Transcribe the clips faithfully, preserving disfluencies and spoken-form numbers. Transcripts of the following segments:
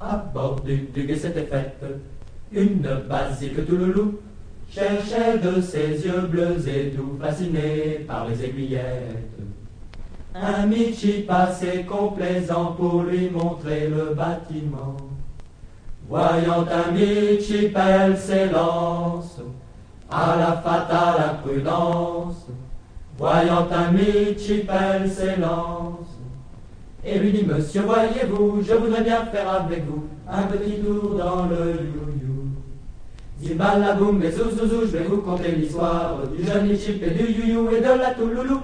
À bord du Duguay s'était faite une basique tout loulou, cherchait de ses yeux bleus et doux, fasciné par les aiguillettes, un Michip assez complaisant pour lui montrer le bâtiment. Voyant un Michip, elle s'élance à la fatale imprudence. Voyant un Michip, elle s'élance et lui dit: Monsieur, voyez-vous, je voudrais bien faire avec vous un petit tour dans le you-you. Zibalaboum et zouzouzou, je vais vous conter l'histoire du jeune Michip et du you-you et de la touloulou.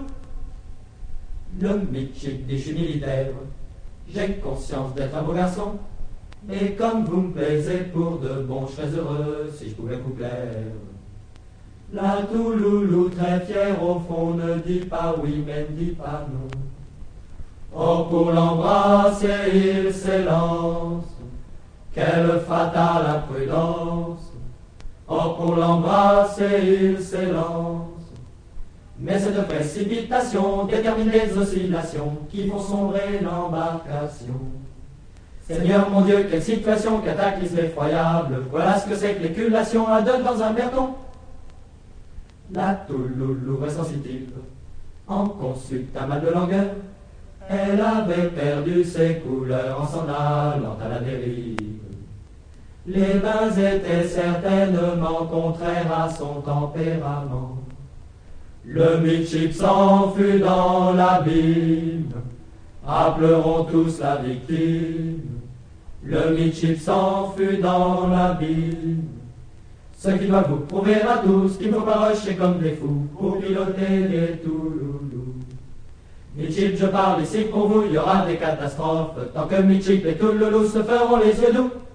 Le Michip dit: je suis militaire, j'ai conscience d'être un beau garçon, et comme vous me plaisez pour de bon, je serais heureux si je pouvais vous plaire. La touloulou, très fière au fond, ne dit pas oui mais ne dit pas non. Oh, pour l'embrasser il s'élance, quelle fatale imprudence. Oh, pour l'embrasser il s'élance, mais cette précipitation détermine les oscillations qui font sombrer l'embarcation. Seigneur mon Dieu, quelle situation, cataclysme effroyable, voilà ce que c'est que l'éculation à deux dans un berton. La touloulou sensitive en consulte un mal de langueur, elle avait perdu ses couleurs en s'en allant à la dérive. Les bains étaient certainement contraires à son tempérament. Le Michip s'enfuit dans l'abîme, appelleront tous la victime. Le Michip s'enfuit dans l'abîme, ce qui doit vous prouver à tous qu'il ne faut pas rusher comme des fous pour piloter des touloulous. Michip, je parle ici pour vous, il y aura des catastrophes tant que Michip et touloulous se feront les yeux doux.